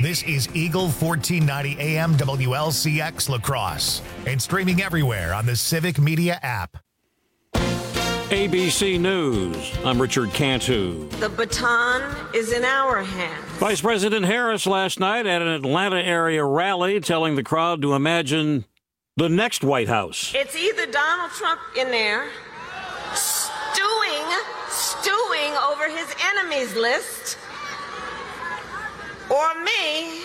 This is Eagle 1490 AM WLCX La Crosse and streaming everywhere on the Civic Media app. ABC News. I'm Richard Cantu. The baton is in our hands. Vice President Harris last night at an Atlanta area rally telling the crowd to imagine the next White House. It's either Donald Trump in there stewing over his enemies list, or me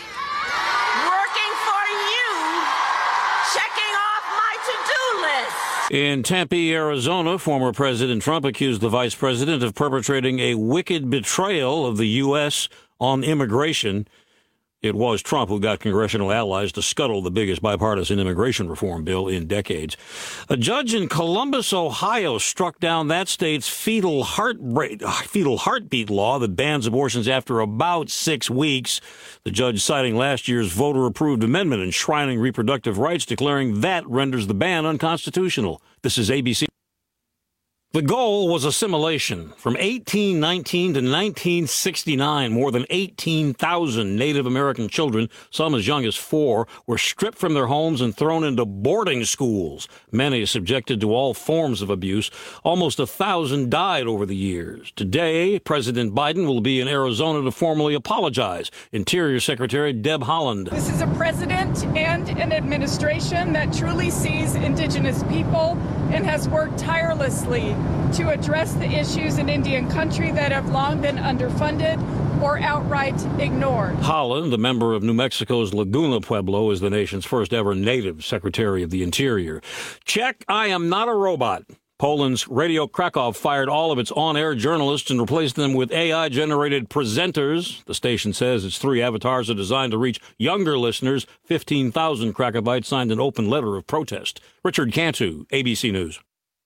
working for you, checking off my to-do list. In Tempe, Arizona, former President Trump accused the vice president of perpetrating a wicked betrayal of the U.S. on immigration. It was Trump who got congressional allies to scuttle the biggest bipartisan immigration reform bill in decades. A judge in Columbus, Ohio, struck down that state's fetal heartbeat law that bans abortions after about 6 weeks. The judge citing last year's voter-approved amendment enshrining reproductive rights, declaring that renders the ban unconstitutional. This is ABC. The goal was assimilation. From 1819 to 1969, more than 18,000 Native American children, some as young as 4, were stripped from their homes and thrown into boarding schools. Many subjected to all forms of abuse. Almost 1,000 died over the years. Today, President Biden will be in Arizona to formally apologize. Interior Secretary Deb Haaland. This is a president and an administration that truly sees Indigenous people and has worked tirelessly to address the issues in Indian country that have long been underfunded or outright ignored. Haaland, a member of New Mexico's Laguna Pueblo, is the nation's first ever Native Secretary of the Interior. Check, I am not a robot. Poland's Radio Krakow fired all of its on-air journalists and replaced them with AI-generated presenters. The station says its 3 avatars are designed to reach younger listeners. 15,000 Krakowites signed an open letter of protest. Richard Cantu, ABC News.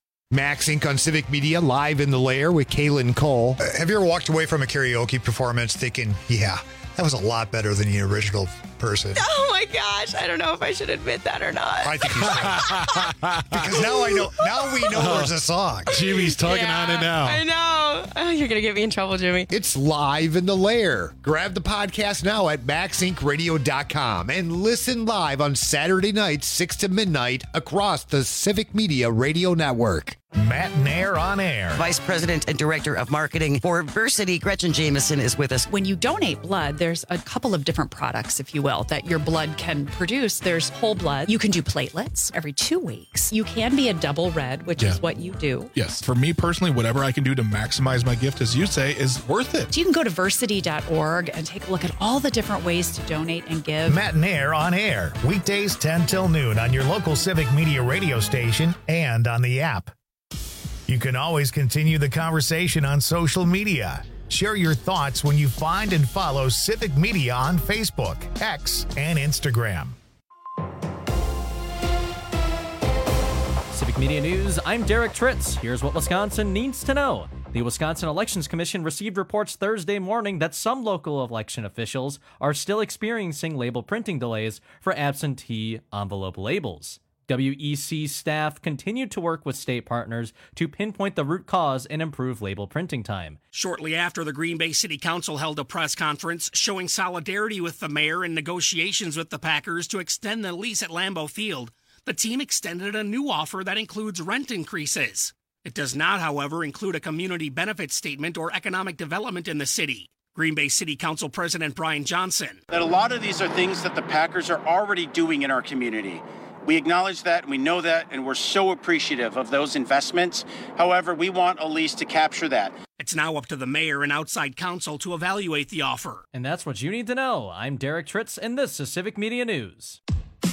Max Inc. on Civic Media, live in the lair with Kaylin Cole. Have you ever walked away from a karaoke performance thinking, yeah, that was a lot better than the original person? Oh my gosh, I don't know if I should admit that or not. I think you should. Because now we know there's a song. Jimmy's talking on it now. I know. Oh, you're going to get me in trouble, Jimmy. It's live in the lair. Grab the podcast now at maxincradio.com and listen live on Saturday nights, 6 to midnight across the Civic Media Radio Network. Matt Nair on air. Vice President and Director of Marketing for Versity, Gretchen Jameson, is with us. When you donate blood, there's a couple of different products, if you will, that your blood can produce. There's whole blood. You can do platelets every 2 weeks. You can be a double red, which is what you do. Yes. For me personally, whatever I can do to maximize my gift, as you say, is worth it. So you can go to versity.org and take a look at all the different ways to donate and give. Matt Nair on air. Weekdays 10 till noon on your local Civic Media radio station and on the app. You can always continue the conversation on social media. Share your thoughts when you find and follow Civic Media on Facebook, X, and Instagram. Civic Media News, I'm Derek Tritz. Here's what Wisconsin needs to know. The Wisconsin Elections Commission received reports Thursday morning that some local election officials are still experiencing label printing delays for absentee envelope labels. WEC staff continued to work with state partners to pinpoint the root cause and improve label printing time. Shortly after, the Green Bay City Council held a press conference showing solidarity with the mayor in negotiations with the Packers to extend the lease at Lambeau Field. The team extended a new offer that includes rent increases. It does not, however, include a community benefit statement or economic development in the city. Green Bay City Council President Brian Johnson. That a lot of these are things that the Packers are already doing in our community. We acknowledge that, and we know that, and we're so appreciative of those investments. However, we want a lease to capture that. It's now up to the mayor and outside counsel to evaluate the offer. And that's what you need to know. I'm Derek Tritz, and this is Civic Media News.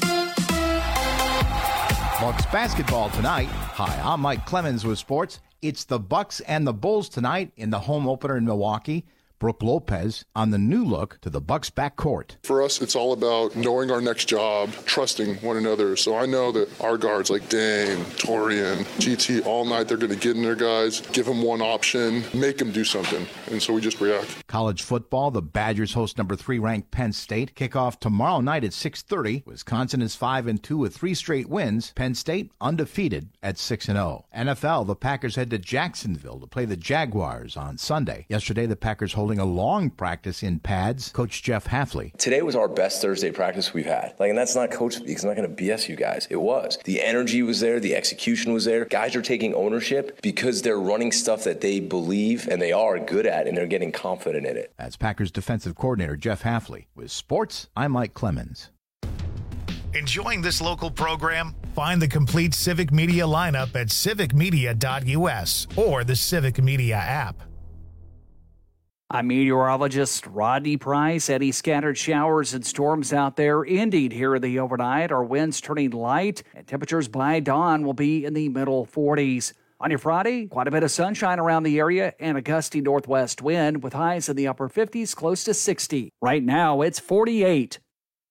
Bucks basketball tonight. Hi, I'm Mike Clemens with sports. It's the Bucks and the Bulls tonight in the home opener in Milwaukee. Brooke Lopez on the new look to the Bucks backcourt. For us, it's all about knowing our next job, trusting one another. So I know that our guards like Dame, Torian, GT, all night, they're going to get in their guys, give them one option, make them do something. And so we just react. College football, the Badgers host number 3 ranked Penn State. Kickoff tomorrow night at 6:30. Wisconsin is 5-2 with 3 straight wins. Penn State undefeated at 6-0. NFL, the Packers head to Jacksonville to play the Jaguars on Sunday. Yesterday, the Packers hosted holding a long practice in pads. Coach Jeff Hafley. Today was our best Thursday practice we've had. And that's not coach speak. I'm not going to BS you guys. It was. The energy was there. The execution was there. Guys are taking ownership because they're running stuff that they believe and they are good at, and they're getting confident in it. That's Packers defensive coordinator Jeff Hafley. With sports, I'm Mike Clemens. Enjoying this local program? Find the complete Civic Media lineup at civicmedia.us or the Civic Media app. I'm meteorologist Rodney Price. Any scattered showers and storms out there ending here in the overnight. Our winds turning light, and temperatures by dawn will be in the middle 40s. On your Friday, quite a bit of sunshine around the area and a gusty northwest wind with highs in the upper 50s, close to 60. Right now, it's 48.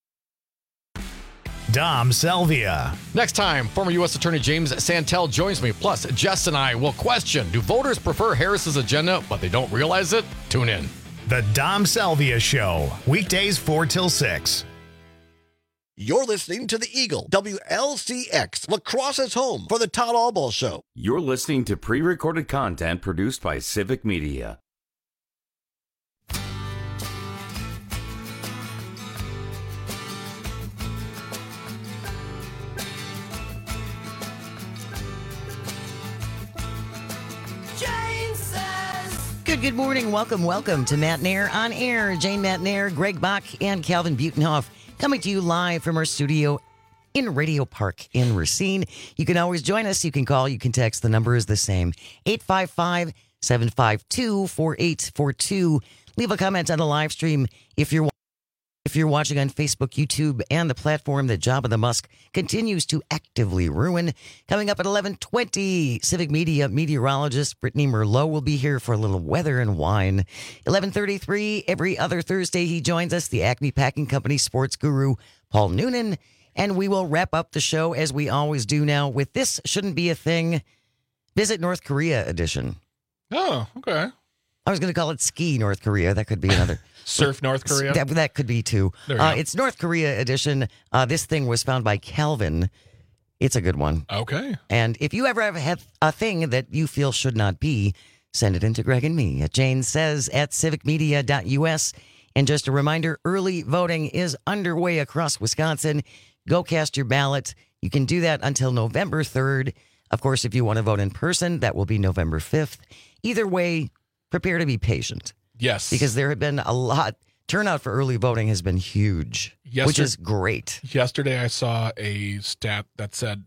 Dom Salvia. Next time, former U.S. Attorney James Santel joins me. Plus, Jess and I will question, do voters prefer Harris's agenda, but they don't realize it? Tune in. The Dom Salvia Show, weekdays 4 till 6. You're listening to the Eagle, WLCX, La Crosse's home for the Todd Albaugh Show. You're listening to pre-recorded content produced by Civic Media. Good morning. Welcome to Matt Nair on Air. Jane Matt Nair, Greg Bach, and Calvin Butenhoff coming to you live from our studio in Radio Park in Racine. You can always join us. You can call. You can text. The number is the same, 855-752-4842. Leave a comment on the live stream if you're watching on Facebook, YouTube, and the platform that Jabba the Musk continues to actively ruin. Coming up at 11:20, Civic Media meteorologist Brittany Merlot will be here for a little weather and wine. 11:33, every other Thursday, he joins us, the Acme Packing Company sports guru, Paul Noonan. And we will wrap up the show, as we always do now, with This Shouldn't Be a Thing, Visit North Korea edition. Oh, okay. I was going to call it Ski North Korea. That could be another. Surf North Korea? That could be too. It's North Korea edition. This thing was found by Calvin. It's a good one. Okay. And if you ever have had a thing that you feel should not be, send it in to Greg and me at janesays@civicmedia.us. And just a reminder, early voting is underway across Wisconsin. Go cast your ballot. You can do that until November 3rd. Of course, if you want to vote in person, that will be November 5th. Either way, prepare to be patient. Yes. Because there have been a lot. Turnout for early voting has been huge, which is great. Yesterday, I saw a stat that said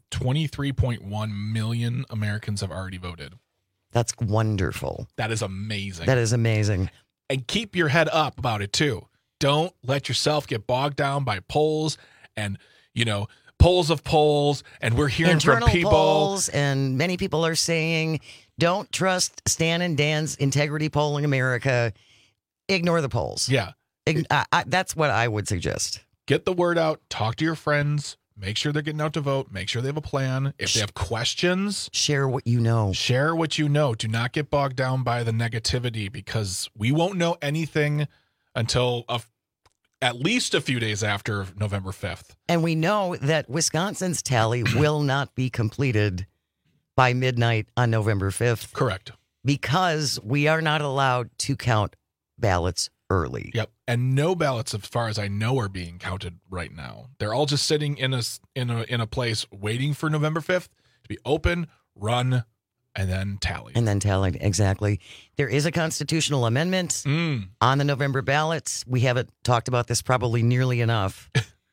23.1 million Americans have already voted. That's wonderful. That is amazing. That is amazing. And keep your head up about it, too. Don't let yourself get bogged down by polls and, polls of polls. And we're hearing internal from people. Polls, and many people are saying, don't trust Stan and Dan's Integrity Polling America. Ignore the polls. Yeah. That's what I would suggest. Get the word out. Talk to your friends. Make sure they're getting out to vote. Make sure they have a plan. If they have questions, share what you know. Share what you know. Do not get bogged down by the negativity, because we won't know anything until at least a few days after November 5th. And we know that Wisconsin's tally will not be completed by midnight on November 5th. Correct. Because we are not allowed to count ballots early. Yep. And no ballots, as far as I know, are being counted right now. They're all just sitting in a place waiting for November 5th to be open, run, and then tallied. Exactly. There is a constitutional amendment on the November ballots. We haven't talked about this probably nearly enough.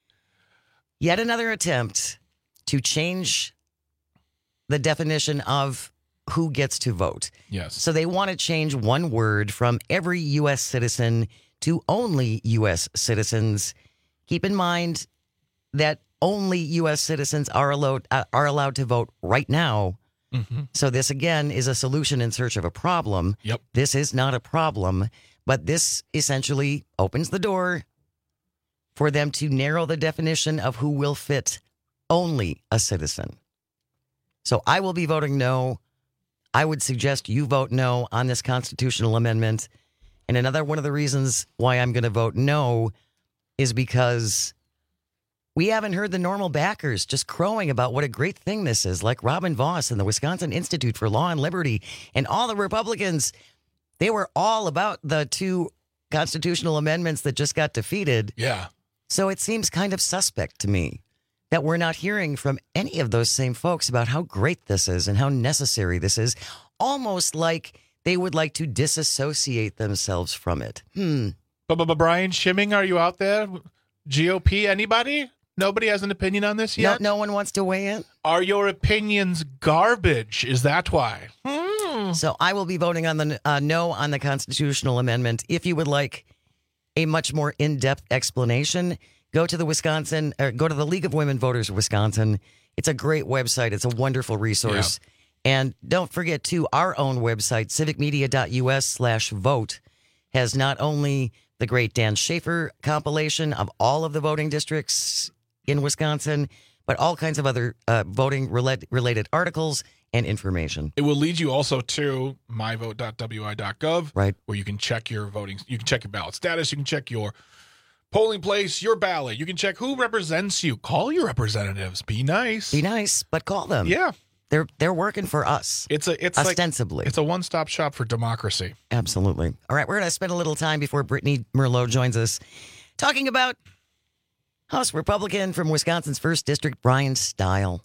Yet another attempt to change the definition of who gets to vote. Yes. So they want to change one word from every U.S. citizen to only U.S. citizens. Keep in mind that only U.S. citizens are allowed to vote right now. Mm-hmm. So this, again, is a solution in search of a problem. Yep. This is not a problem, but this essentially opens the door for them to narrow the definition of who will fit only a citizen. So I will be voting no. I would suggest you vote no on this constitutional amendment. And another one of the reasons why I'm going to vote no is because we haven't heard the normal backers just crowing about what a great thing this is, like Robin Voss and the Wisconsin Institute for Law and Liberty and all the Republicans. They were all about the 2 constitutional amendments that just got defeated. Yeah. So it seems kind of suspect to me that we're not hearing from any of those same folks about how great this is and how necessary this is, almost like they would like to disassociate themselves from it. Brian Schimming, are you out there? GOP, anybody? Nobody has an opinion on this yet? No one wants to weigh in? Are your opinions garbage? Is that why? So I will be voting on the no on the constitutional amendment. If you would like a much more in-depth explanation, go to the League of Women Voters of Wisconsin. It's a great website. It's a wonderful resource. Yeah. And don't forget, too, our own website, civicmedia.us/vote, has not only the great Dan Schaefer compilation of all of the voting districts in Wisconsin, but all kinds of other voting-related articles and information. It will lead you also to myvote.wi.gov, right, where you can check your voting. You can check your ballot status. You can check your polling place, your ballot. You can check who represents you. Call your representatives. Be nice. Be nice, but call them. Yeah. They're working for us. It's ostensibly. It's a one-stop shop for democracy. Absolutely. All right, we're going to spend a little time before Brittany Merlot joins us talking about House Republican from Wisconsin's 1st District, Brian Stile.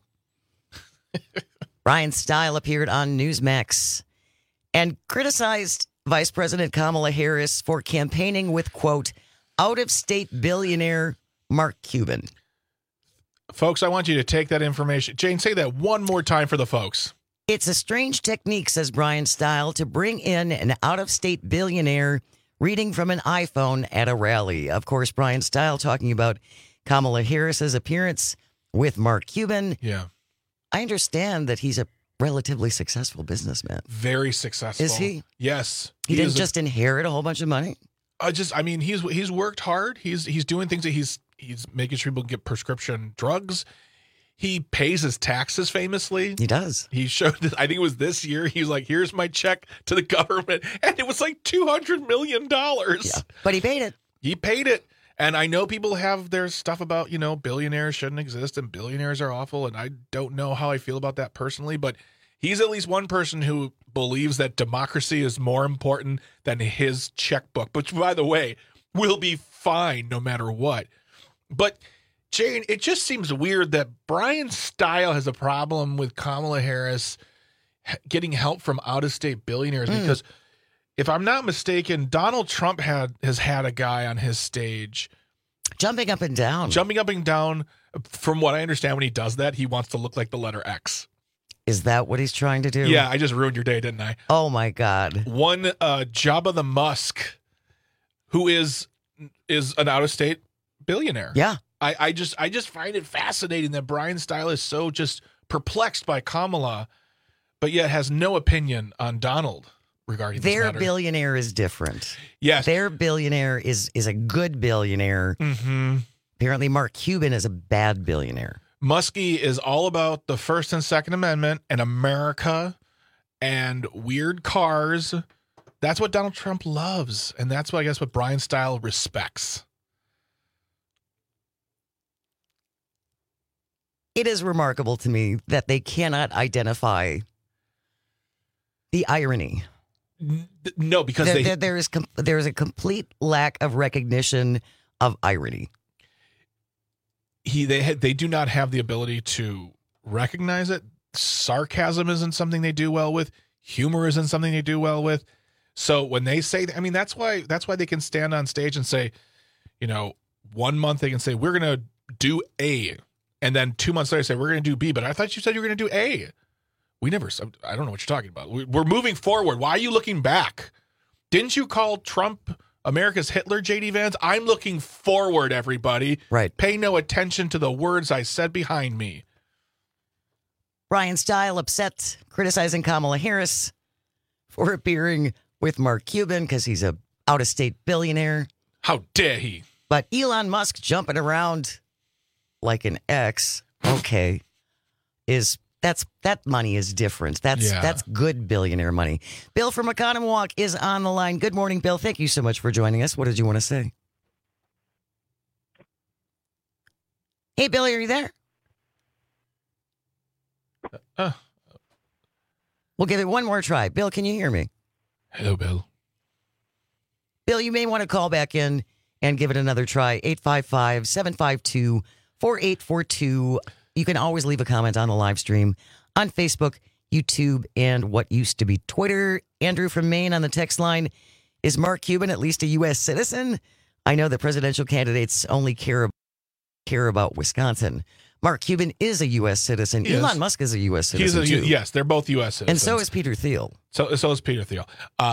Brian Stile appeared on Newsmax and criticized Vice President Kamala Harris for campaigning with, quote, out-of-state billionaire Mark Cuban. Folks, I want you to take that information. Jane, say that one more time for the folks. It's a strange technique, says Brian Stile, to bring in an out-of-state billionaire reading from an iPhone at a rally. Of course, Brian Stile talking about Kamala Harris's appearance with Mark Cuban. Yeah. I understand that he's a relatively successful businessman. Very successful. Is he? Yes. He didn't just inherit a whole bunch of money? He's worked hard. He's doing things that he's making sure people get prescription drugs. He pays his taxes famously. He does. He showed, I think it was this year, he's like, here's my check to the government. And it was like $200 million. Yeah, but he paid it. He paid it. And I know people have their stuff about, billionaires shouldn't exist and billionaires are awful. And I don't know how I feel about that personally, but he's at least one person who believes that democracy is more important than his checkbook, which, by the way, will be fine no matter what. But, Jane, it just seems weird that Brian Stile has a problem with Kamala Harris getting help from out-of-state billionaires because, if I'm not mistaken, Donald Trump has had a guy on his stage. Jumping up and down. From what I understand, when he does that, he wants to look like the letter X. Is that what he's trying to do? Yeah, I just ruined your day, didn't I? Oh, my God. One Jabba the Musk, who is an out-of-state billionaire. Yeah. I just find it fascinating that Brian Stile is so just perplexed by Kamala, but yet has no opinion on Donald regarding this Their matter. Billionaire is different. Yes. Their billionaire is a good billionaire. Mm-hmm. Apparently, Mark Cuban is a bad billionaire. Muskie is all about the First and Second Amendment and America and weird cars. That's what Donald Trump loves. And that's what I guess what Brian Stile respects. It is remarkable to me that they cannot identify the irony. No, because there is a complete lack of recognition of irony. They do not have the ability to recognize it. Sarcasm isn't something they do well with. Humor isn't something they do well with. So when they say, that's why they can stand on stage and say, 1 month they can say we're going to do A, and then 2 months later say we're going to do B. But I thought you said you were going to do A. I don't know what you're talking about. We're moving forward. Why are you looking back? Didn't you call Trump America's Hitler, J.D. Vance? I'm looking forward, everybody. Right. Pay no attention to the words I said behind me. Brian Stile upset, criticizing Kamala Harris for appearing with Mark Cuban because he's a out-of-state billionaire. How dare he? But Elon Musk jumping around like an X, okay, that money is different. That's good billionaire money. Bill from Economwalk is on the line. Good morning, Bill. Thank you so much for joining us. What did you want to say? Hey, Bill, are you there? We'll give it one more try. Bill, can you hear me? Hello, Bill. Bill, you may want to call back in and give it another try. 855-752-4842. You can always leave a comment on the live stream on Facebook, YouTube, and what used to be Twitter. Andrew from Maine on the text line. Is Mark Cuban at least a U.S. citizen? I know that presidential candidates only care about Wisconsin. Mark Cuban is a U.S. citizen. He Elon is. Musk is a U.S. citizen, too. Yes, they're both U.S. citizens. And so is Peter Thiel. So is Peter Thiel.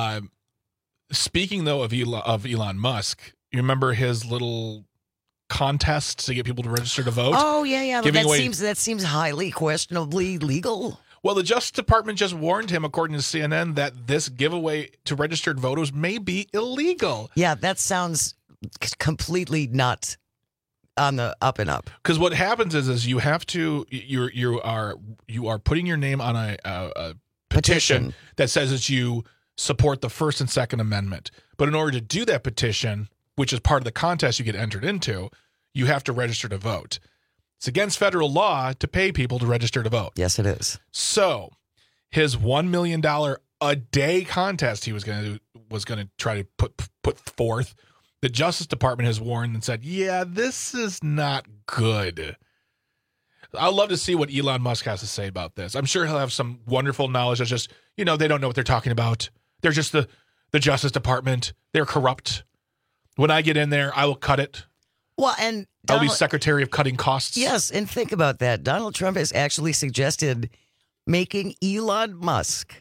Speaking, though, of Elon Musk, you remember his little contest to get people to register to vote? Oh, yeah. That seems highly questionably legal. Well, the Justice Department just warned him, according to CNN, that this giveaway to registered voters may be illegal. Yeah, that sounds completely not on the up and up. Because what happens is you have to you are putting your name on a petition that says that you support the First and Second Amendment. But in order to do that petition, which is part of the contest you get entered into, you have to register to vote. It's against federal law to pay people to register to vote. Yes, it is. So his $1 million a day contest he was going to try to put forth, the Justice Department has warned and said, yeah, this is not good. I'd love to see what Elon Musk has to say about this. I'm sure he'll have some wonderful knowledge. It's just, they don't know what they're talking about. They're just the Justice Department. They're corrupt. When I get in there, I will cut it. Well, and I'll be Secretary of Cutting Costs. Yes, and think about that. Donald Trump has actually suggested making Elon Musk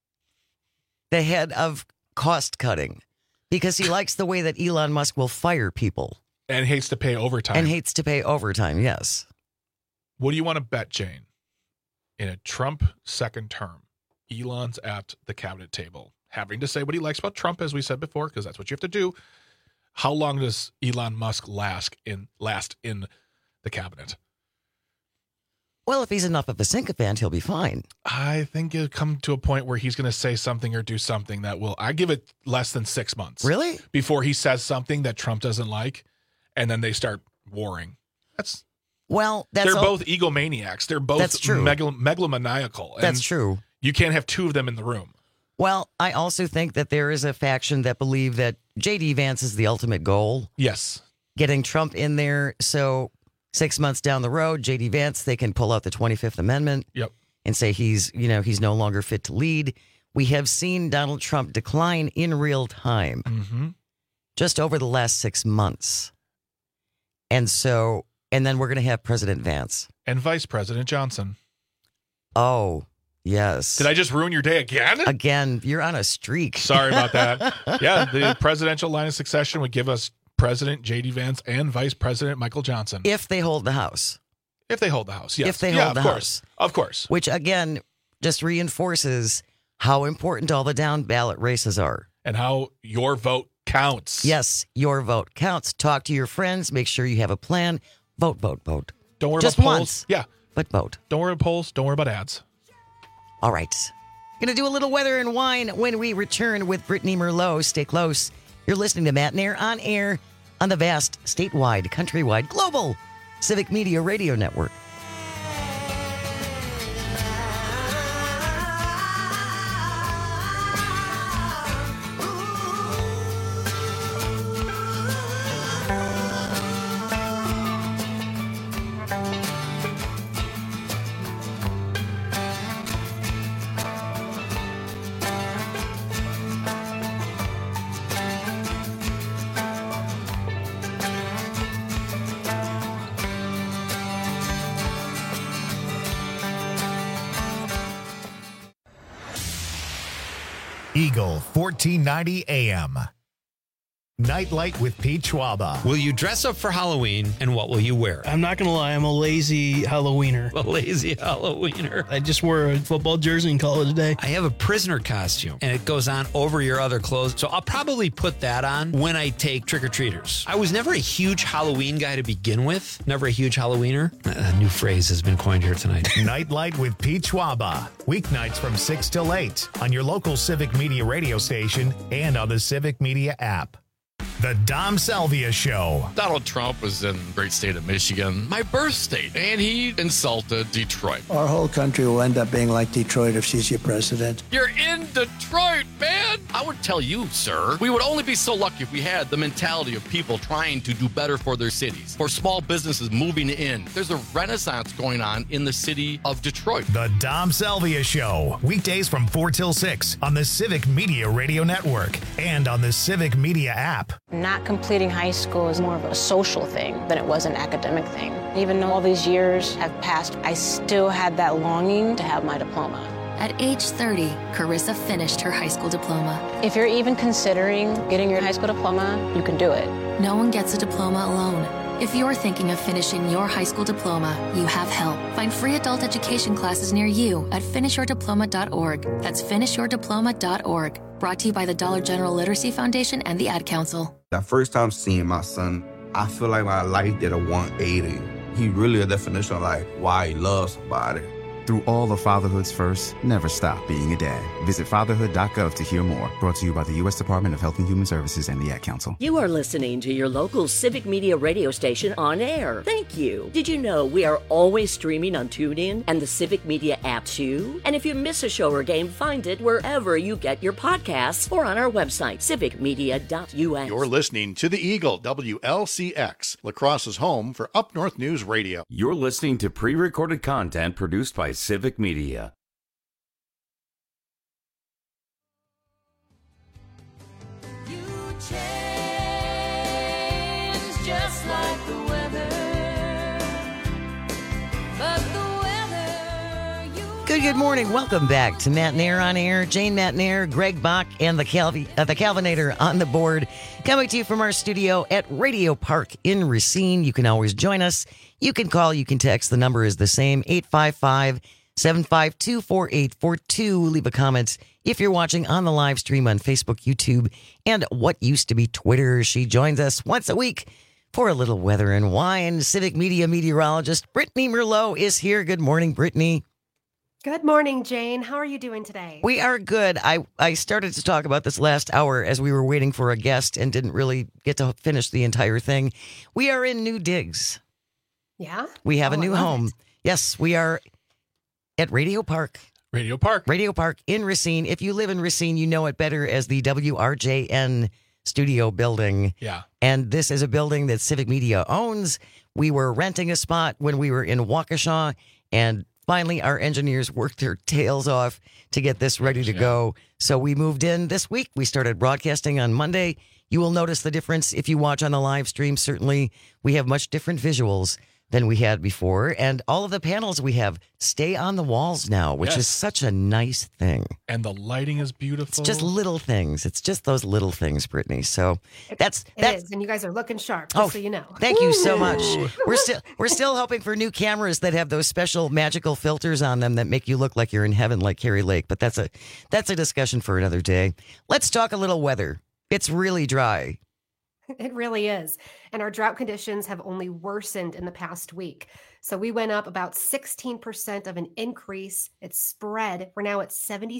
the head of cost cutting because he likes the way that Elon Musk will fire people. And hates to pay overtime. Yes. What do you want to bet, Jane? In a Trump second term, Elon's at the cabinet table, having to say what he likes about Trump, as we said before, because that's what you have to do. How long does Elon Musk last in the cabinet? Well, if he's enough of a sycophant, he'll be fine. I think it'll come to a point where he's going to say something or do something that I give it less than 6 months. Really? Before he says something that Trump doesn't like, and then they start warring. They're both egomaniacs. They're both that's true. Megalomaniacal. That's true. You can't have two of them in the room. Well, I also think that there is a faction that believe that J.D. Vance is the ultimate goal. Yes. Getting Trump in there. So 6 months down the road, J.D. Vance, they can pull out the 25th Amendment. Yep. And say he's no longer fit to lead. We have seen Donald Trump decline in real time just over the last 6 months. And then we're going to have President Vance. And Vice President Johnson. Oh, yes. Did I just ruin your day again? Again, you're on a streak. Sorry about that. Yeah, the presidential line of succession would give us President J.D. Vance and Vice President Michael Johnson. If they hold the House. If they hold the House, yes. If they hold the House. Of course. Which, again, just reinforces how important all the down ballot races are. And how your vote counts. Yes, your vote counts. Talk to your friends. Make sure you have a plan. Vote, vote, vote. Don't worry just about polls. Once, yeah. But vote. Don't worry about polls. Don't worry about ads. All right. Going to do a little weather and wine when we return with Brittany Merlot. Stay close. You're listening to Matt and Air on air on the vast, statewide, countrywide, global Civic Media Radio Network. Eagle 1490 AM. Nightlight with Pete Schwaba. Will you dress up for Halloween, and what will you wear? I'm not going to lie, I'm a lazy Halloweener. A lazy Halloweener. I just wore a football jersey in college day. I have a prisoner costume, and it goes on over your other clothes, so I'll probably put that on when I take trick-or-treaters. I was never a huge Halloween guy to begin with. Never a huge Halloweener. A new phrase has been coined here tonight. Nightlight with Pete Schwaba. Weeknights from 6 till 8 on your local Civic Media radio station and on the Civic Media app. The Dom Salvia Show. Donald Trump was in the great state of Michigan, my birth state, and he insulted Detroit. Our whole country will end up being like Detroit if she's your president. You're in Detroit, man! I would tell you, sir, we would only be so lucky if we had the mentality of people trying to do better for their cities, for small businesses moving in. There's a renaissance going on in the city of Detroit. The Dom Salvia Show. Weekdays from 4 till 6 on the Civic Media Radio Network and on the Civic Media app. Not completing high school is more of a social thing than it was an academic thing. Even though all these years have passed, I still had that longing to have my diploma. At age 30, Carissa finished her high school diploma. If you're even considering getting your high school diploma, you can do it. No one gets a diploma alone. If you're thinking of finishing your high school diploma, you have help. Find free adult education classes near you at finishyourdiploma.org. That's finishyourdiploma.org. Brought to you by the Dollar General Literacy Foundation and the Ad Council. That first time seeing my son, I feel like my life did a 180. He really a definition of like why he loves somebody. Through all of fatherhood's first, never stop being a dad. Visit fatherhood.gov to hear more. Brought to you by the U.S. Department of Health and Human Services and the Ad Council. You are listening to your local Civic Media radio station on air. Thank you. Did you know we are always streaming on TuneIn and the Civic Media app too? And if you miss a show or game, find it wherever you get your podcasts or on our website, civicmedia.us. You're listening to The Eagle, WLCX, La Crosse's home for Up North News Radio. You're listening to pre-recorded content produced by Civic Media. You change just like the weather, but the weather Good morning. Welcome back to Matt Nair on air. Jane Matt Nair, Greg Bach, and the Calvinator on the board. Coming to you from our studio at Radio Park in Racine. You can always join us. You can call, you can text. The number is the same, 855-752-4842. Leave a comment if you're watching on the live stream on Facebook, YouTube, and what used to be Twitter. She joins us once a week for a little weather and wine. Civic Media meteorologist Brittany Merlot is here. Good morning, Brittany. Good morning, Jane. How are you doing today? We are good. I started to talk about this last hour as we were waiting for a guest and didn't really get to finish the entire thing. We are in New Digs. Yeah? We have a new home. Yes, we are at Radio Park. Radio Park in Racine. If you live in Racine, you know it better as the WRJN studio building. Yeah. And this is a building that Civic Media owns. We were renting a spot when we were in Waukesha, and finally our engineers worked their tails off to get this ready to go. So we moved in this week. We started broadcasting on Monday. You will notice the difference if you watch on the live stream. Certainly, we have much different visuals than we had before. And all of the panels we have stay on the walls now, which is such a nice thing. And the lighting is beautiful. It's just little things. It's just those little things, Brittany. So that's it is, and you guys are looking sharp, just so you know. Thank you so much. We're still hoping for new cameras that have those special magical filters on them that make you look like you're in heaven, like Carrie Lake. But that's a discussion for another day. Let's talk a little weather. It's really dry. It really is. And our drought conditions have only worsened in the past week. So we went up about 16% of an increase. It's spread. We're now at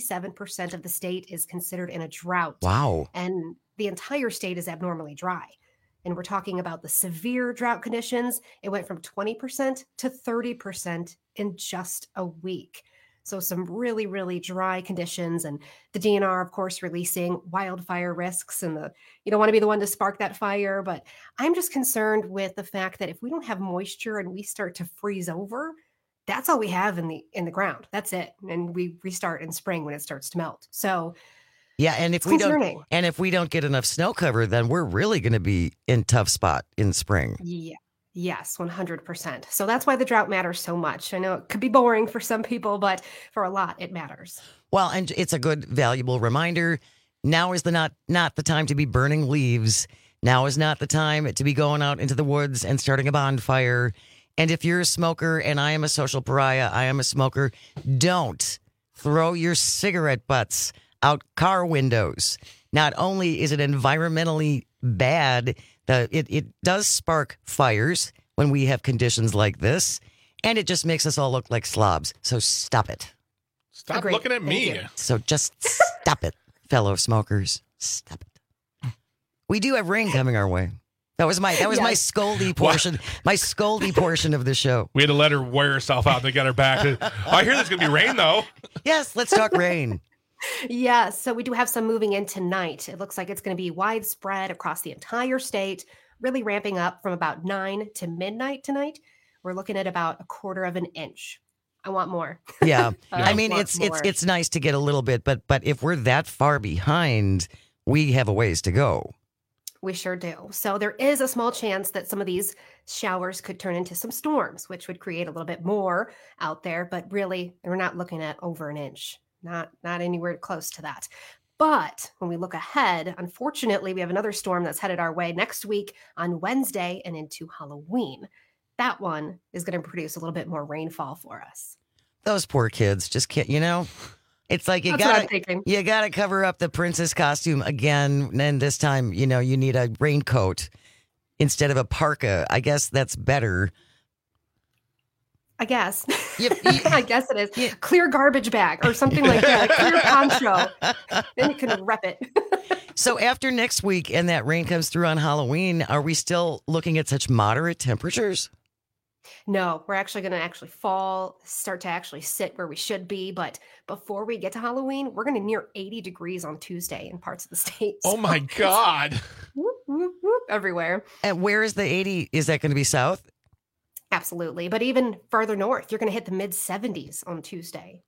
77% of the state is considered in a drought. Wow. And the entire state is abnormally dry. And we're talking about the severe drought conditions. It went from 20% to 30% in just a week. So some really, really dry conditions, and the DNR, of course, releasing wildfire risks, and you don't want to be the one to spark that fire. But I'm just concerned with the fact that if we don't have moisture and we start to freeze over, that's all we have in the ground. That's it. And we restart in spring when it starts to melt. So yeah, and if we don't get enough snow cover, then we're really going to be in tough spot in spring. Yeah. Yes, 100%. So that's why the drought matters so much. I know it could be boring for some people, but for a lot, it matters. Well, and it's a good, valuable reminder. Now is not the time to be burning leaves. Now is not the time to be going out into the woods and starting a bonfire. And if you're a smoker, and I am a social pariah, I am a smoker, don't throw your cigarette butts out car windows. Not only is it environmentally bad, it does spark fires when we have conditions like this, and it just makes us all look like slobs. So stop it. Stop looking at me. So just stop it, fellow smokers. Stop it. We do have rain coming our way. That was my my scoldy portion. My scoldy portion of the show. We had to let her wear herself out to get her back. I hear there's going to be rain, though. Yes, let's talk rain. Yes, so we do have some moving in tonight. It looks like it's going to be widespread across the entire state, really ramping up from about 9 to midnight tonight. We're looking at about 1/4 of an inch. I want more. Yeah. I I mean, want more. it's nice to get a little bit, but if we're that far behind, we have a ways to go. We sure do. So there is a small chance that some of these showers could turn into some storms, which would create a little bit more out there. But really, we're not looking at over an inch, not anywhere close to that. But when we look ahead, unfortunately, we have another storm that's headed our way next week on Wednesday and into Halloween. That one is going to produce a little bit more rainfall for us. Those poor kids just can't, It's like you That's what I'm gotta thinking. you gotta cover up the princess costume again, and this time, you need a raincoat instead of a parka. I guess that's better. I guess. I guess it is. Clear garbage bag or something like that. Clear poncho. Then you can rep it. So after next week and that rain comes through on Halloween, are we still looking at such moderate temperatures? No, we're actually going to start to actually sit where we should be. But before we get to Halloween, we're going to near 80 degrees on Tuesday in parts of the state. Oh my God. Whoop, whoop, whoop, everywhere. And where is the 80? Is that going to be south? Absolutely. But even farther north, you're going to hit the mid 70s on Tuesday.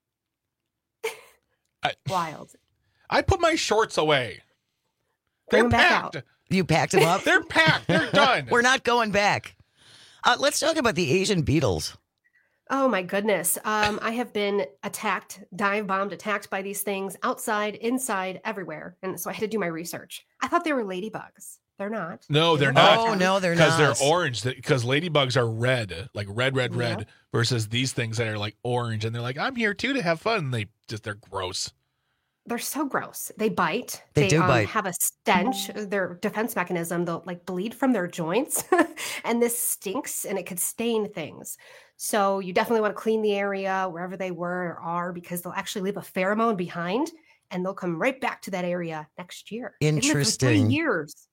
Wild. I put my shorts away. Bring They're them back packed. out. You packed them up? They're packed. They're done. We're not going back. Let's talk about the Asian beetles. Oh my goodness. I have been attacked, dive bombed, attacked by these things outside, inside, everywhere. And so I had to do my research. I thought they were ladybugs. They're not. No, they're not. Oh, no, they're Because not. they're orange. Because ladybugs are red, like red, versus these things that are like orange. And they're like, I'm here too to have fun. And they're gross. They're so gross. They bite. They do bite. Have a stench. Their defense mechanism, they'll like bleed from their joints. And this stinks and it could stain things. So you definitely want to clean the area wherever they were or are, because they'll actually leave a pheromone behind and they'll come right back to that area next year. They live for Interesting. 3 years.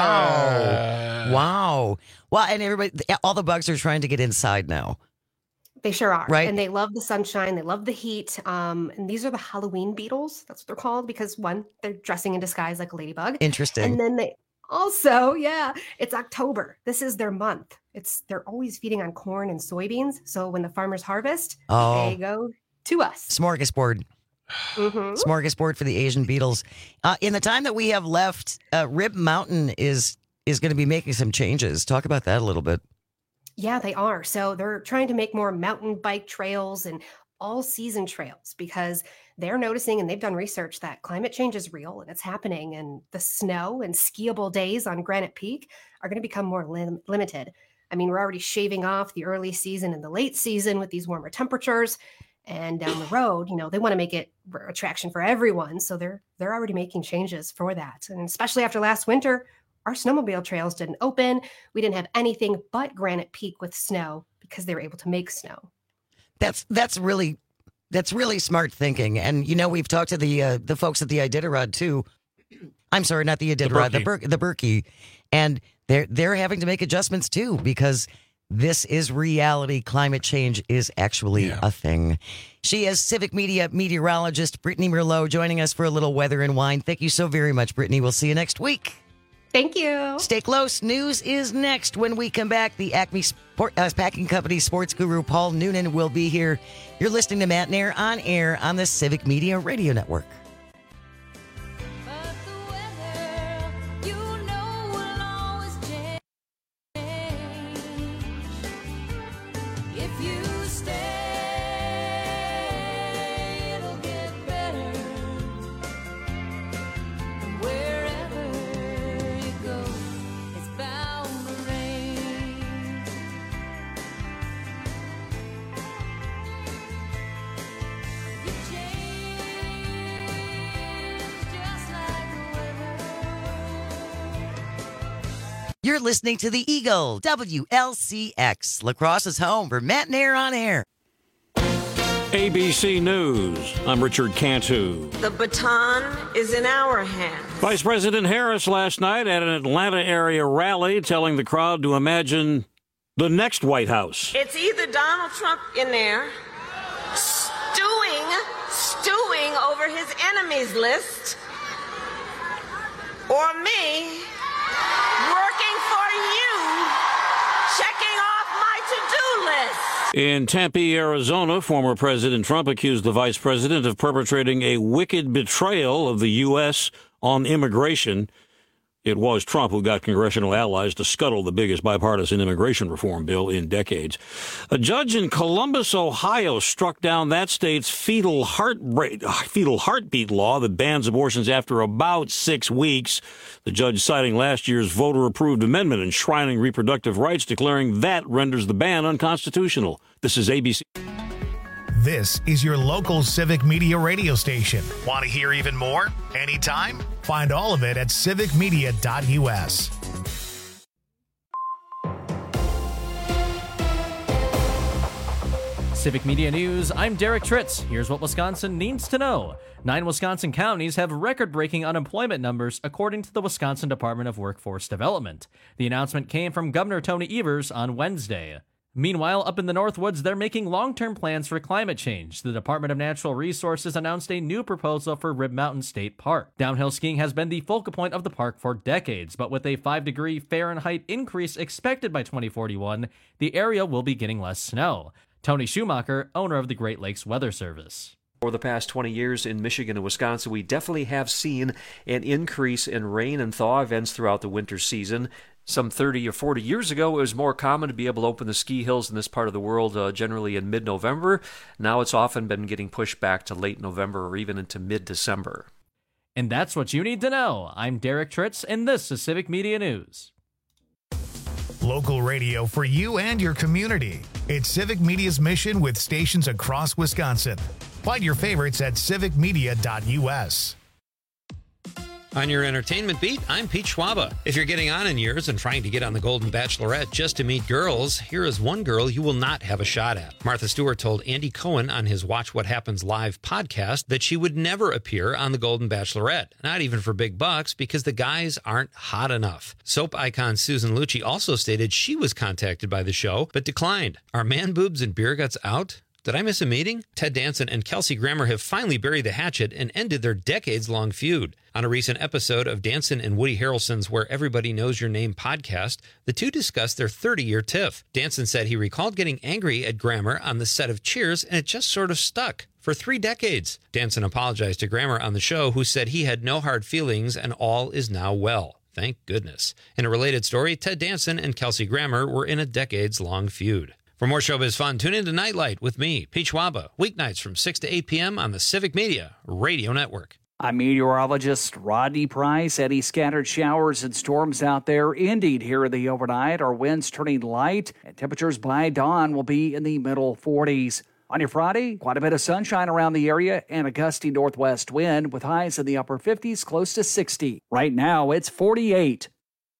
Wow. Wow. Well, and all the bugs are trying to get inside now. They sure are. Right. And they love the sunshine. They love the heat. And these are the Halloween beetles. That's what they're called because one, they're dressing in disguise like a ladybug. Interesting. And then they also, it's October. This is their month. They're always feeding on corn and soybeans. So when the farmers harvest, they go to us. Smorgasbord. Mhm. Smorgasbord for the Asian beetles. In the time that we have left, Rib Mountain is going to be making some changes. Talk about that a little bit. Yeah, they are. So they're trying to make more mountain bike trails and all season trails because they're noticing, and they've done research, that climate change is real and it's happening. And the snow and skiable days on Granite Peak are going to become more limited. I mean, we're already shaving off the early season and the late season with these warmer temperatures. And down the road, they want to make it an attraction for everyone. So they're already making changes for that. And especially after last winter, our snowmobile trails didn't open. We didn't have anything but Granite Peak with snow because they were able to make snow. That's really smart thinking. And we've talked to the folks at the Iditarod too. I'm sorry, not the Iditarod, the Berkey, and they're having to make adjustments too because this is reality. Climate change is actually a thing. She is civic media meteorologist Brittany Merlot joining us for a little weather and wine. Thank you so very much, Brittany. We'll see you next week. Thank you. Stay close. News is next. When we come back, the Acme Packing Company sports guru Paul Noonan will be here. You're listening to Matt Nair on air on the Civic Media Radio Network. You're listening to the Eagle, WLCX, La Crosse's home for Matt Nair on air. ABC News, I'm Richard Cantu. The baton is in our hands. Vice President Harris last night at an Atlanta area rally telling the crowd to imagine the next White House. It's either Donald Trump in there stewing over his enemies list, or me working for you, checking off my to-do list. In Tempe, Arizona, former President Trump accused the vice president of perpetrating a wicked betrayal of the U.S. on immigration. It was Trump who got congressional allies to scuttle the biggest bipartisan immigration reform bill in decades. A judge in Columbus, Ohio, struck down that state's fetal heartbeat law that bans abortions after about 6 weeks. The judge citing last year's voter-approved amendment enshrining reproductive rights, declaring that renders the ban unconstitutional. This is ABC. This is your local Civic Media radio station. Want to hear even more? Anytime? Find all of it at civicmedia.us. Civic Media News, I'm Derek Tritz. Here's what Wisconsin needs to know. 9 Wisconsin counties have record-breaking unemployment numbers, according to the Wisconsin Department of Workforce Development. The announcement came from Governor Tony Evers on Wednesday. Meanwhile, up in the Northwoods, they're making long-term plans for climate change. The Department of Natural Resources announced a new proposal for Rib Mountain State Park. Downhill skiing has been the focal point of the park for decades, but with a 5-degree Fahrenheit increase expected by 2041, the area will be getting less snow. Tony Schumacher, owner of the Great Lakes Weather Service. For the past 20 years in Michigan and Wisconsin, we definitely have seen an increase in rain and thaw events throughout the winter season. Some 30 or 40 years ago, it was more common to be able to open the ski hills in this part of the world generally in mid-November. Now it's often been getting pushed back to late November or even into mid-December. And that's what you need to know. I'm Derek Tritz, and this is Civic Media News. Local radio for you and your community. It's Civic Media's mission with stations across Wisconsin. Find your favorites at civicmedia.us. On your entertainment beat, I'm Pete Schwaba. If you're getting on in years and trying to get on the Golden Bachelorette just to meet girls, here is one girl you will not have a shot at. Martha Stewart told Andy Cohen on his Watch What Happens Live podcast that she would never appear on the Golden Bachelorette, not even for big bucks, because the guys aren't hot enough. Soap icon Susan Lucci also stated she was contacted by the show, but declined. Are man boobs and beer guts out? Did I miss a meeting? Ted Danson and Kelsey Grammer have finally buried the hatchet and ended their decades-long feud. On a recent episode of Danson and Woody Harrelson's Where Everybody Knows Your Name podcast, the two discussed their 30-year tiff. Danson said he recalled getting angry at Grammer on the set of Cheers, and it just sort of stuck. For 3 decades. Danson apologized to Grammer on the show, who said he had no hard feelings and all is now well. Thank goodness. In a related story, Ted Danson and Kelsey Grammer were in a decades-long feud. For more showbiz fun, tune in to Nightlight with me, Pete Schwaba, weeknights from 6 to 8 p.m. on the Civic Media Radio Network. I'm meteorologist Rodney Price. Any scattered showers and storms out there? Indeed, here in the overnight, our winds turning light, and temperatures by dawn will be in the middle 40s. On your Friday, quite a bit of sunshine around the area and a gusty northwest wind with highs in the upper 50s, close to 60. Right now, it's 48.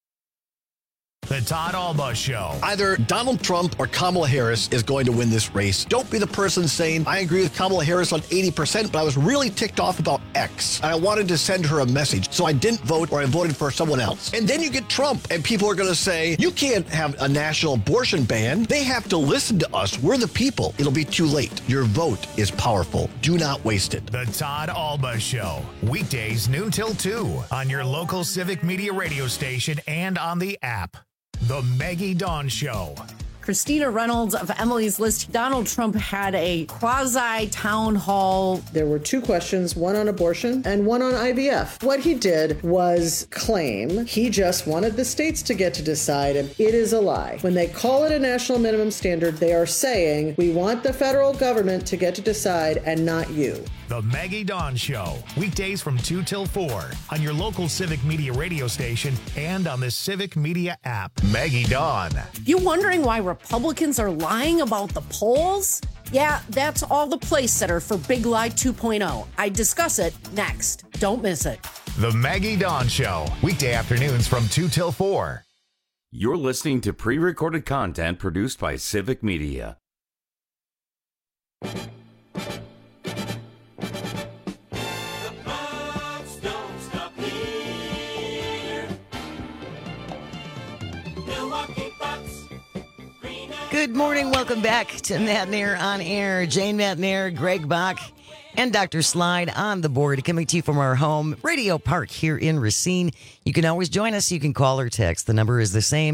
The Todd Alba Show. Either Donald Trump or Kamala Harris is going to win this race. Don't be the person saying, I agree with Kamala Harris on 80%, but I was really ticked off about X. And I wanted to send her a message, so I didn't vote or I voted for someone else. And then you get Trump, and people are going to say, you can't have a national abortion ban. They have to listen to us. We're the people. It'll be too late. Your vote is powerful. Do not waste it. The Todd Alba Show. Weekdays noon till 2 on your local Civic Media radio station and on the app. The Maggie Dawn Show. Christina Reynolds of Emily's List. Donald Trump had a quasi-town hall. There were 2 questions, one on abortion and one on IVF. What he did was claim he just wanted the states to get to decide, and it is a lie. When they call it a national minimum standard, they are saying, we want the federal government to get to decide and not you. The Maggie Dawn Show. Weekdays from 2 till 4 on your local Civic Media radio station and on the Civic Media app. Maggie Dawn. You wondering why Republicans are lying about the polls? Yeah, that's all the place setter for Big Lie 2.0. I discuss it next. Don't miss it. The Maggie Dawn Show. Weekday afternoons from 2 till 4. You're listening to pre-recorded content produced by Civic Media. Good morning. Welcome back to Matt Nair on Air. Jane Matt Nair, Greg Bach, and Dr. Slide on the board, coming to you from our home Radio Park here in Racine. You can always join us. You can call or text. The number is the same,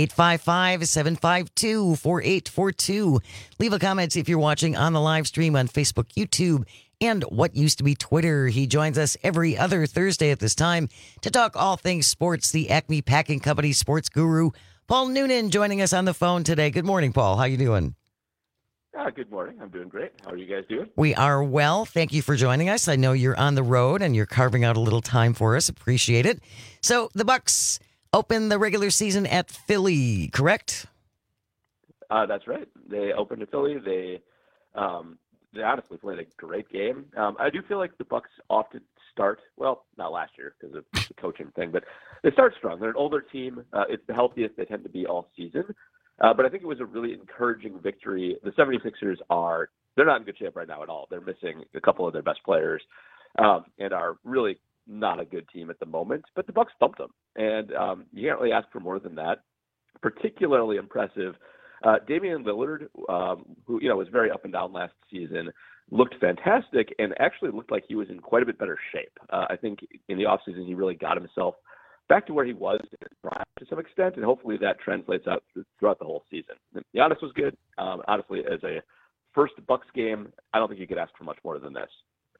855-752-4842. Leave a comment if you're watching on the live stream on Facebook, YouTube, and what used to be Twitter. He joins us every other Thursday at this time to talk all things sports. The Acme Packing Company sports guru, Paul Noonan, joining us on the phone today. Good morning, Paul. How you doing? Good morning. I'm doing great. How are you guys doing? We are well. Thank you for joining us. I know you're on the road and you're carving out a little time for us. Appreciate it. So the Bucks open the regular season at Philly, correct? That's right. They opened at Philly. They honestly played a great game. I do feel like the Bucks often start, well, not last year because of the coaching thing, but they start strong. They're an older team. It's the healthiest they tend to be all season. But I think it was a really encouraging victory. The 76ers they're not in good shape right now at all. They're missing a couple of their best players and are really not a good team at the moment. But the Bucks thumped them. And you can't really ask for more than that. Particularly impressive. Damian Lillard, who was very up and down last season, looked fantastic and actually looked like he was in quite a bit better shape. I think in the offseason he really got himself back to where he was to some extent, and hopefully that translates out throughout the whole season. And Giannis was good. Honestly, as a first Bucks game, I don't think you could ask for much more than this.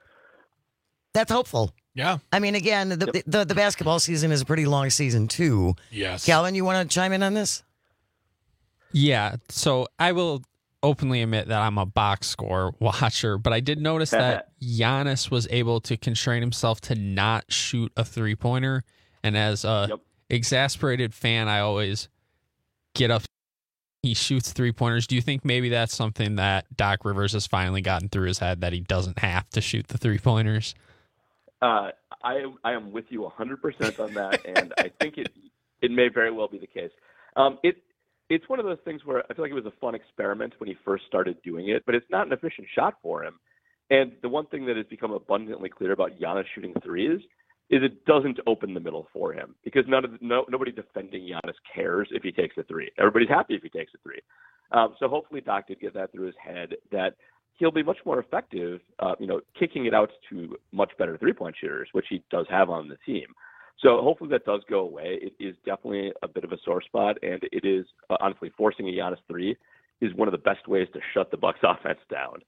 That's hopeful. Yeah. I mean, again, the basketball season is a pretty long season, too. Yes. Calvin, you want to chime in on this? Yeah, so I will openly admit that I'm a box score watcher, but I did notice that Giannis was able to constrain himself to not shoot a three-pointer. And as a exasperated fan, I always get up. He shoots three-pointers. Do you think maybe that's something that Doc Rivers has finally gotten through his head, that he doesn't have to shoot the three-pointers? I am with you 100% on that, and I think it may very well be the case. It's one of those things where I feel like it was a fun experiment when he first started doing it, but it's not an efficient shot for him. And the one thing that has become abundantly clear about Giannis shooting threes is it doesn't open the middle for him, because nobody defending Giannis cares if he takes a three. Everybody's happy if he takes a three. So hopefully Doc did get that through his head, that he'll be much more effective, kicking it out to much better three-point shooters, which he does have on the team. So hopefully that does go away. It is definitely a bit of a sore spot, and it is honestly forcing a Giannis three is one of the best ways to shut the Bucks offense down.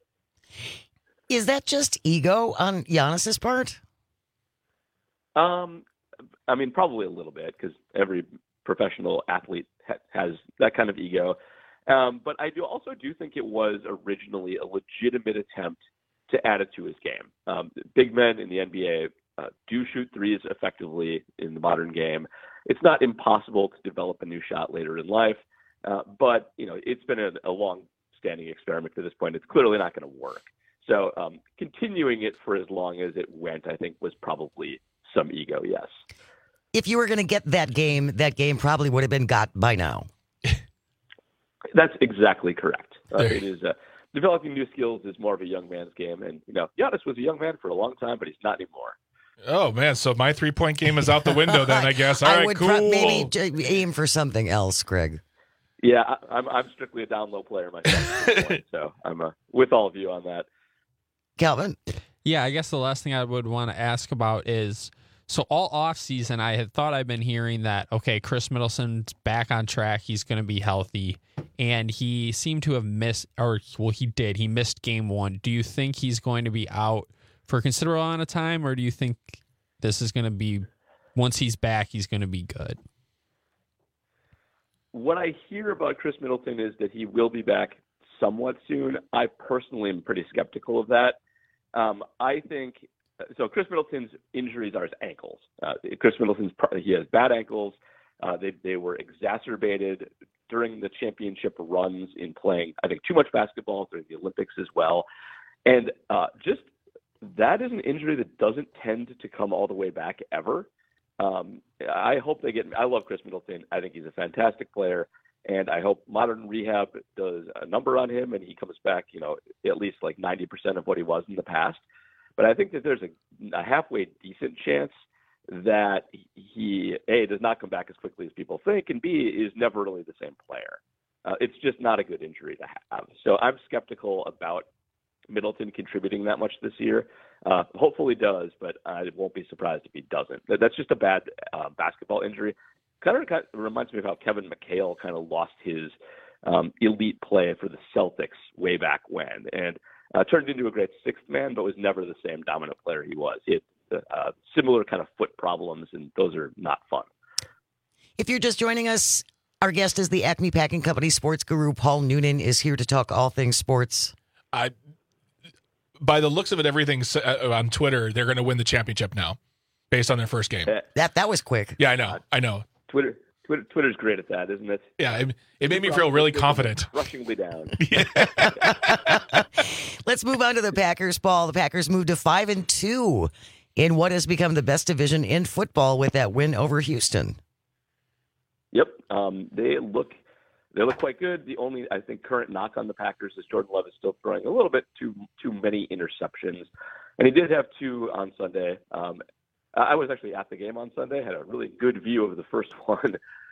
Is that just ego on Giannis's part? I mean, probably a little bit, because every professional athlete has that kind of ego. But I also do think it was originally a legitimate attempt to add it to his game. Big men in the NBA do shoot threes effectively in the modern game. It's not impossible to develop a new shot later in life, but it's been a long-standing experiment to this point. It's clearly not going to work. So continuing it for as long as it went, I think, was probably some ego, yes. If you were going to get that game probably would have been got by now. That's exactly correct. It is developing new skills is more of a young man's game, and Giannis was a young man for a long time, but he's not anymore. Oh man, so my 3-point game is out the window then, I guess. All right, would cool. Maybe aim for something else, Greg. Yeah, I'm strictly a down low player myself at this point, so I'm with all of you on that. Calvin? Yeah, I guess the last thing I would want to ask about is, so all offseason I had thought I'd been hearing that, okay, Chris Middleton's back on track, he's going to be healthy, and he seemed to have missed, he missed game one. Do you think he's going to be out for a considerable amount of time, or do you think this is going to be, once he's back, he's going to be good? What I hear about Chris Middleton is that he will be back somewhat soon. I personally am pretty skeptical of that. I think so. Chris Middleton's injuries are his ankles. Chris Middleton's he has bad ankles. They were exacerbated during the championship runs in playing, I think, too much basketball during the Olympics as well. And just that is an injury that doesn't tend to come all the way back ever. I hope they get. I love Chris Middleton. I think he's a fantastic player, and I hope modern rehab does a number on him and he comes back, at least like 90% of what he was in the past. But I think that there's a halfway decent chance that he, A, does not come back as quickly as people think, and B, is never really the same player. It's just not a good injury to have. So I'm skeptical about Middleton contributing that much this year. Hopefully does, but I won't be surprised if he doesn't. That's just a bad basketball injury. Kind of reminds me of how Kevin McHale kind of lost his elite play for the Celtics way back when, and turned into a great sixth man, but was never the same dominant player he was. He had similar kind of foot problems, and those are not fun. If you're just joining us, our guest is the Acme Packing Company sports guru. Paul Noonan is here to talk all things sports. By the looks of it, everything on Twitter, they're going to win the championship now, based on their first game. That was quick. Yeah, I know. Twitter's great at that, isn't it? Yeah, it made me feel really confident. Rushingly down. Let's move on to the Packers, Paul. The Packers moved to 5-2 in what has become the best division in football with that win over Houston. Yep, they look quite good. The only, I think, current knock on the Packers is Jordan Love is still throwing a little bit too many interceptions, and he did have 2 on Sunday. I was actually at the game on Sunday, had a really good view of the first one,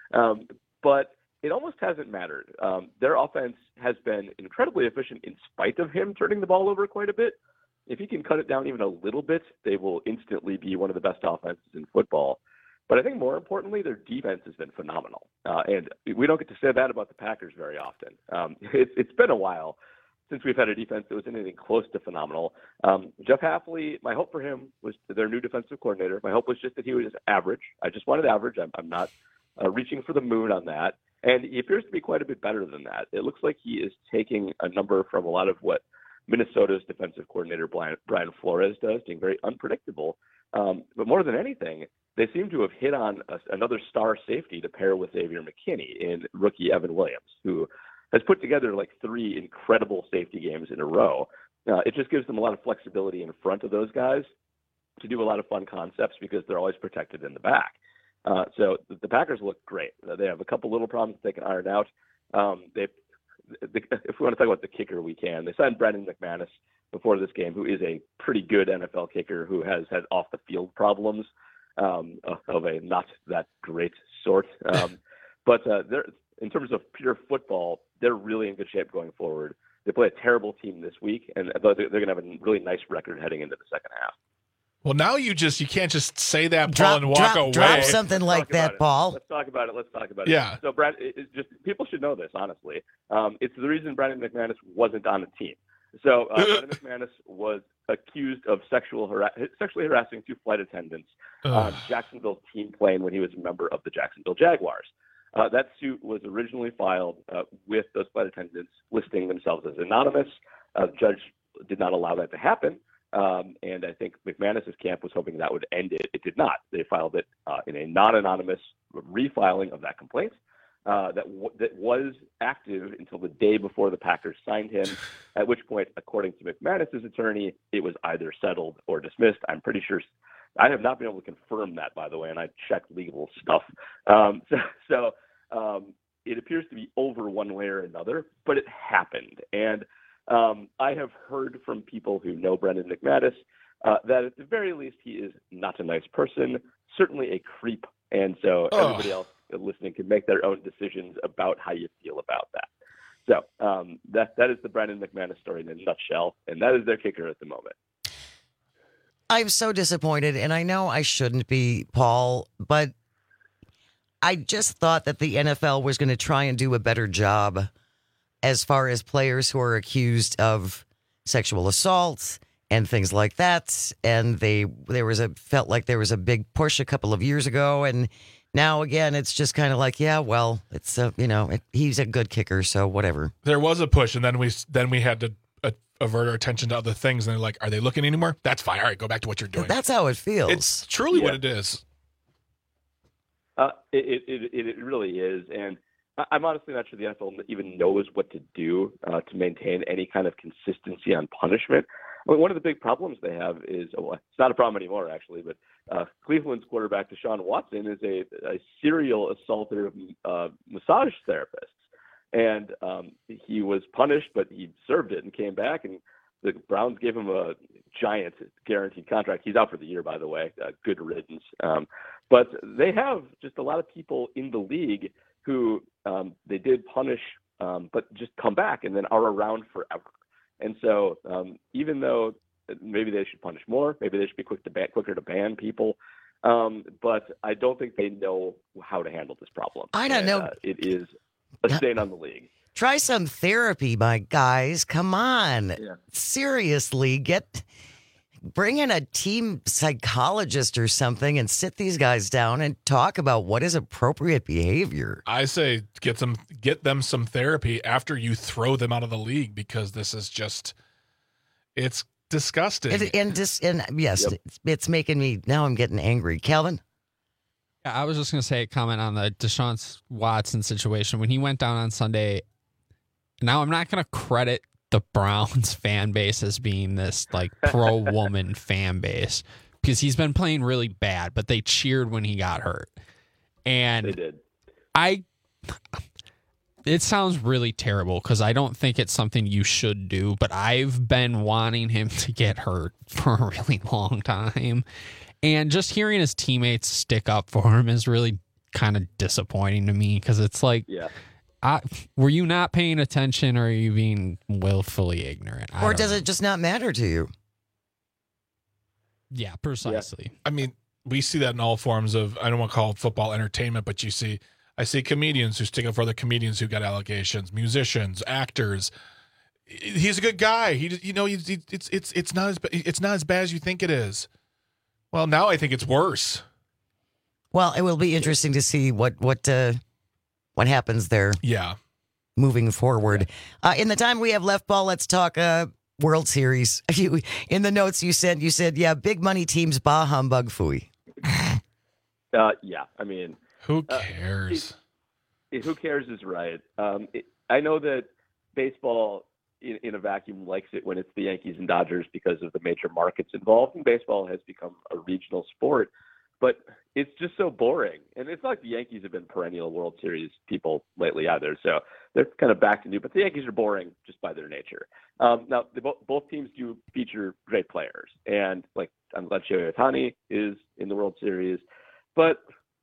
but it almost hasn't mattered. Their offense has been incredibly efficient in spite of him turning the ball over quite a bit. If he can cut it down even a little bit, they will instantly be one of the best offenses in football. But I think more importantly, their defense has been phenomenal. And we don't get to say that about the Packers very often. It's been a while since we've had a defense that was anything close to phenomenal. Jeff Hafley, my hope for him was their new defensive coordinator. My hope was just that he was average. I just wanted average. I'm not reaching for the moon on that. And he appears to be quite a bit better than that. It looks like he is taking a number from a lot of what Minnesota's defensive coordinator Brian Flores does, being very unpredictable. But more than anything, they seem to have hit on another star safety to pair with Xavier McKinney in rookie Evan Williams, who has put together like 3 incredible safety games in a row. It just gives them a lot of flexibility in front of those guys to do a lot of fun concepts because they're always protected in the back. So the Packers look great. They have a couple little problems they can iron out. If we want to talk about the kicker, we can. They signed Brandon McManus before this game, who is a pretty good NFL kicker who has had off-the-field problems of a not that great sort. But they're, in terms of pure football, they're really in good shape going forward. They play a terrible team this week, and they're going to have a really nice record heading into the second half. Well, now you can't just say that, Paul, and walk away. Drop something like that, Paul. Let's talk about it. Yeah. So, Brad, people should know this, honestly. It's the reason Brandon McManus wasn't on the team. So, Brandon McManus was accused of sexually harassing 2 flight attendants on Jacksonville's team plane when he was a member of the Jacksonville Jaguars. That suit was originally filed with those flight attendants listing themselves as anonymous. The judge did not allow that to happen. And I think McManus's camp was hoping that would end it. It did not. They filed it in a non-anonymous refiling of that complaint that was active until the day before the Packers signed him, at which point, according to McManus's attorney, it was either settled or dismissed. I'm pretty sure. I have not been able to confirm that, by the way, and I checked legal stuff. So it appears to be over one way or another, but it happened. And I have heard from people who know Brandon McManus that at the very least he is not a nice person, certainly a creep. And so everybody else listening can make their own decisions about how you feel about that. So that is the Brandon McManus story in a nutshell, and that is their kicker at the moment. I'm so disappointed, and I know I shouldn't be, Paul, but I just thought that the NFL was going to try and do a better job as far as players who are accused of sexual assault and things like that. And felt like there was a big push a couple of years ago, and now again it's just kind of like, yeah, well, it's he's a good kicker, so whatever. There was a push, and then we had to avert our attention to other things, and they're like, are they looking anymore? That's fine. All right, go back to what you're doing. That's how it feels. It's truly what it is. It really is, and I'm honestly not sure the NFL even knows what to do to maintain any kind of consistency on punishment. I mean, one of the big problems they have is, it's not a problem anymore, actually, but Cleveland's quarterback Deshaun Watson is a serial assaulter of massage therapists. And he was punished, but he served it and came back, and the Browns gave him a giant guaranteed contract. He's out for the year, by the way. Good riddance. But they have just a lot of people in the league who they did punish but just come back and then are around forever. And so even though maybe they should punish more, maybe they should be quicker to ban people, but I don't think they know how to handle this problem. I don't know. It is a stain on the league. Try some therapy, my guys. Come on. Yeah. Seriously, bring in a team psychologist or something and sit these guys down and talk about what is appropriate behavior. I say get them some therapy after you throw them out of the league, because this is just, it's disgusting. It's making me, now I'm getting angry. Calvin? Yeah, I was just going to say, comment on the Deshaun Watson situation. When he went down on Sunday, now I'm not going to credit the Browns fan base as being this like pro-woman fan base, because he's been playing really bad, but they cheered when he got hurt. And they did. It sounds really terrible because I don't think it's something you should do, but I've been wanting him to get hurt for a really long time. And just hearing his teammates stick up for him is really kind of disappointing to me, because it's like, were you not paying attention, or are you being willfully ignorant? Or does it just not matter to you? Yeah, precisely. Yeah. I mean, we see that in all forms of, I don't want to call it football entertainment, but I see comedians who stick up for other comedians who got allegations, musicians, actors. He's a good guy. It's not as bad as you think it is. Well, now I think it's worse. Well, it will be interesting to see what happens there. Yeah. Moving forward. In the time we have left, Paul, let's talk World Series. In the notes you said, yeah, big money teams, bah humbug, phooey. Yeah, I mean, who cares? Who cares is right. I know that baseball in a vacuum likes it when it's the Yankees and Dodgers because of the major markets involved, and baseball has become a regional sport. But it's just so boring. And it's not like the Yankees have been perennial World Series people lately either. So they're kind of back to new. But the Yankees are boring just by their nature. Now, both teams do feature great players. And like Shohei Ohtani is in the World Series. But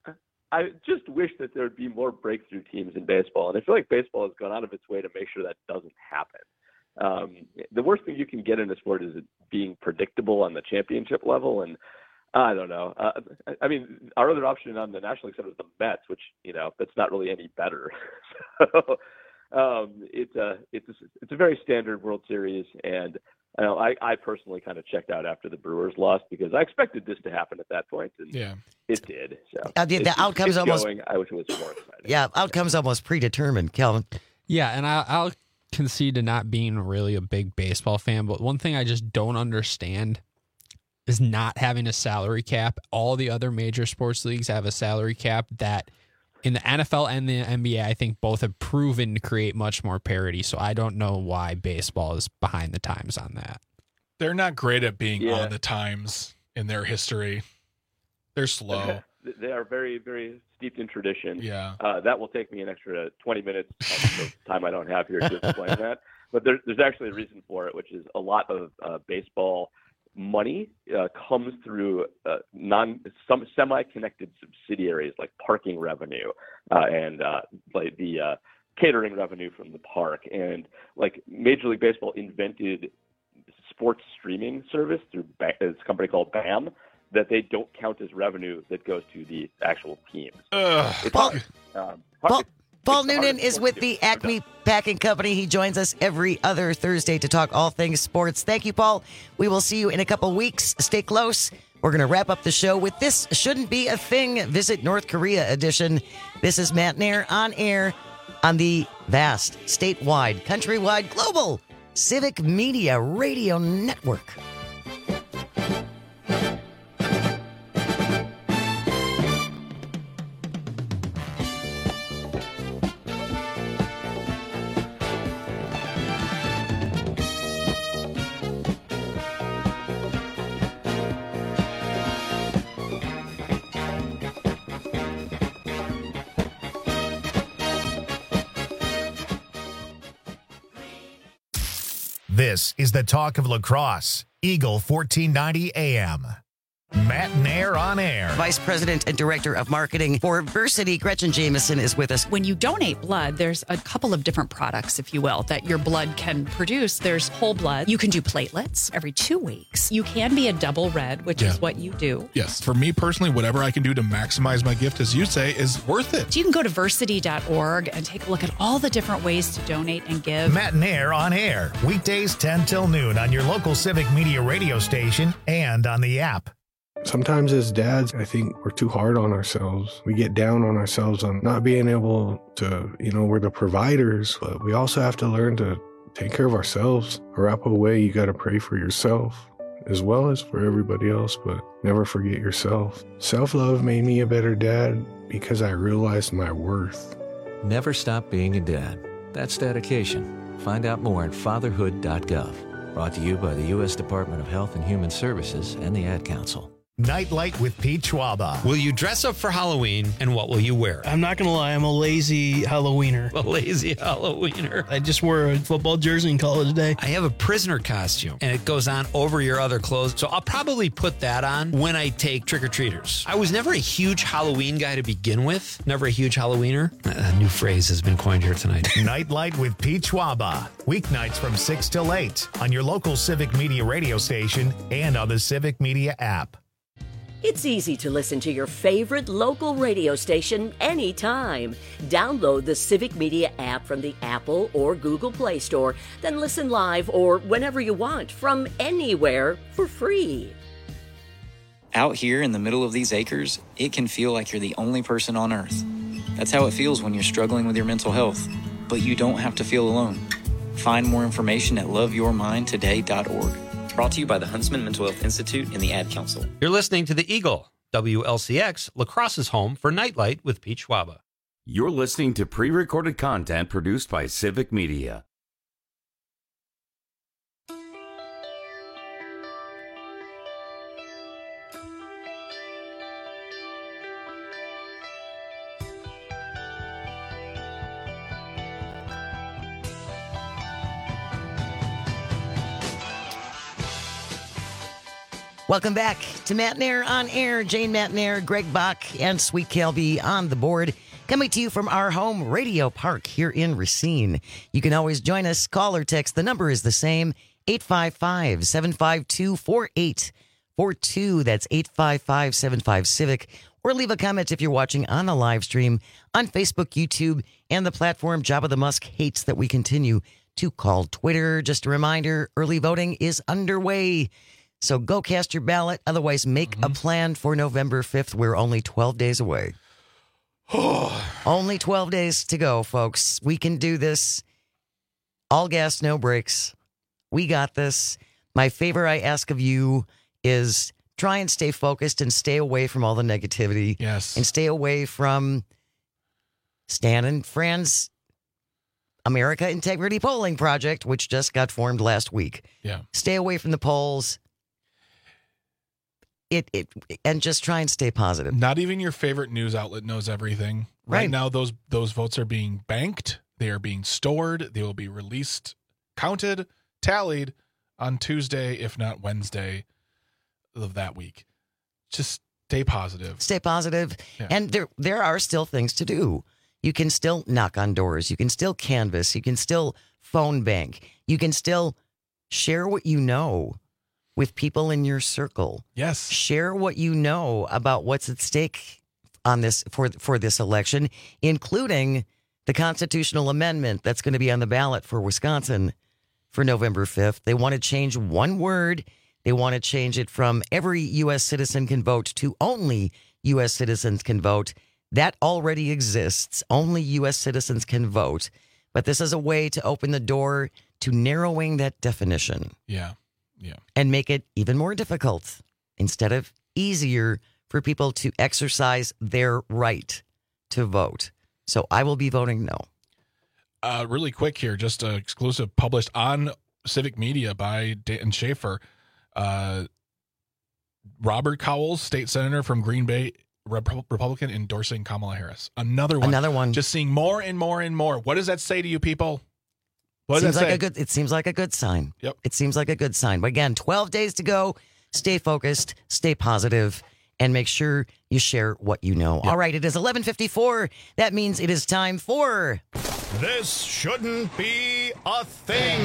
I just wish that there would be more breakthrough teams in baseball. And I feel like baseball has gone out of its way to make sure that doesn't happen. The worst thing you can get in a sport is it being predictable on the championship level. And I don't know. I mean, our other option on the National League side was the Mets, which, that's not really any better. So it's a very standard World Series, and I personally kind of checked out after the Brewers lost because I expected this to happen at that point, and it did. So the outcome's almost. I wish it was more exciting. Yeah, outcome's almost predetermined, Kelvin. Yeah, and I'll concede to not being really a big baseball fan, but one thing I just don't understand is not having a salary cap. All the other major sports leagues have a salary cap that in the NFL and the NBA, I think both have proven to create much more parity. So I don't know why baseball is behind the times on that. They're not great at being on the times in their history. They're slow. They are very, very steeped in tradition. Yeah. That will take me an extra 20 minutes of time I don't have here to explain that. But there's actually a reason for it, which is a lot of baseball money comes through some semi-connected subsidiaries like parking revenue and like the catering revenue from the park. And like Major League Baseball invented sports streaming service through this company called BAM that they don't count as revenue that goes to the actual teams. Paul Noonan is with the Acme Packing Company. He joins us every other Thursday to talk all things sports. Thank you, Paul. We will see you in a couple weeks. Stay close. We're going to wrap up the show with This Shouldn't Be a Thing, Visit North Korea edition. This is Matt Nair on air on the vast, statewide, countrywide, global Civic Media Radio Network. This is the talk of lacrosse. Eagle 1490 AM. Matt Nair on air. Vice President and Director of Marketing for Versity, Gretchen Jameson, is with us. When you donate blood, there's a couple of different products, if you will, that your blood can produce. There's whole blood. You can do platelets every 2 weeks. You can be a double red, which is what you do. Yes. For me personally, whatever I can do to maximize my gift, as you say, is worth it. So you can go to versity.org and take a look at all the different ways to donate and give. Matt Nair on air. Weekdays 10 till noon on your local Civic Media radio station and on the app. Sometimes as dads, I think we're too hard on ourselves. We get down on ourselves on not being able to, we're the providers, but we also have to learn to take care of ourselves. Wrap away, you got to pray for yourself as well as for everybody else, but never forget yourself. Self-love made me a better dad because I realized my worth. Never stop being a dad. That's dedication. Find out more at fatherhood.gov. Brought to you by the U.S. Department of Health and Human Services and the Ad Council. Nightlight with Pete Schwaba. Will you dress up for Halloween, and what will you wear? I'm not going to lie, I'm a lazy Halloweener. A lazy Halloweener. I just wore a football jersey and call it a day. I have a prisoner costume, and it goes on over your other clothes, so I'll probably put that on when I take trick-or-treaters. I was never a huge Halloween guy to begin with. Never a huge Halloweener. A new phrase has been coined here tonight. Nightlight with Pete Schwaba. Weeknights from 6 till 8 on your local Civic Media radio station and on the Civic Media app. It's easy to listen to your favorite local radio station anytime. Download the Civic Media app from the Apple or Google Play Store, then listen live or whenever you want from anywhere for free. Out here in the middle of these acres, it can feel like you're the only person on Earth. That's how it feels when you're struggling with your mental health. But you don't have to feel alone. Find more information at loveyourmindtoday.org. Brought to you by the Huntsman Mental Health Institute and the Ad Council. You're listening to The Eagle, WLCX, La Crosse's home for Nightlight with Pete Schwaba. You're listening to pre-recorded content produced by Civic Media. Welcome back to Matt Nair on air. Jane Matt Nair, Greg Bach, and Sweet Kelby on the board. Coming to you from our home radio park here in Racine. You can always join us. Call or text. The number is the same, 855-752-4842. That's 855-75-CIVIC. Or leave a comment if you're watching on the live stream on Facebook, YouTube, and the platform Job of the Musk hates that we continue to call Twitter. Just a reminder, early voting is underway. So go cast your ballot. Otherwise, make a plan for November 5th. We're only 12 days away. Only 12 days to go, folks. We can do this. All gas, no brakes. We got this. My favor I ask of you is try and stay focused and stay away from all the negativity. Yes. And stay away from Stan and Fran's America Integrity Polling Project, which just got formed last week. Yeah. Stay away from the polls. And just try and stay positive. Not even your favorite news outlet knows everything. Right now, those votes are being banked. They are being stored. They will be released, counted, tallied on Tuesday, if not Wednesday of that week. Just stay positive. Stay positive. Yeah. And there are still things to do. You can still knock on doors. You can still canvass. You can still phone bank. You can still share what you know with people in your circle. Yes. Share what you know about what's at stake on this for this election, including the constitutional amendment that's going to be on the ballot for Wisconsin for November 5th. They want to change one word. They want to change it from every U.S. citizen can vote to only U.S. citizens can vote. That already exists. Only U.S. citizens can vote. But this is a way to open the door to narrowing that definition. Yeah. Yeah. And make it even more difficult instead of easier for people to exercise their right to vote. So I will be voting no. Really quick here, just an exclusive published on Civic Media by Dan Schaefer. Robert Cowles, state senator from Green Bay, Republican, endorsing Kamala Harris. Another one. Just seeing more and more and more. What does that say to you people? What does that say? It seems like a good sign. Yep. It seems like a good sign. But again, 12 days to go. stay focused, stay positive, and make sure you share what you know. All right, it is 11:54. That means it is time for... This Shouldn't Be a Thing.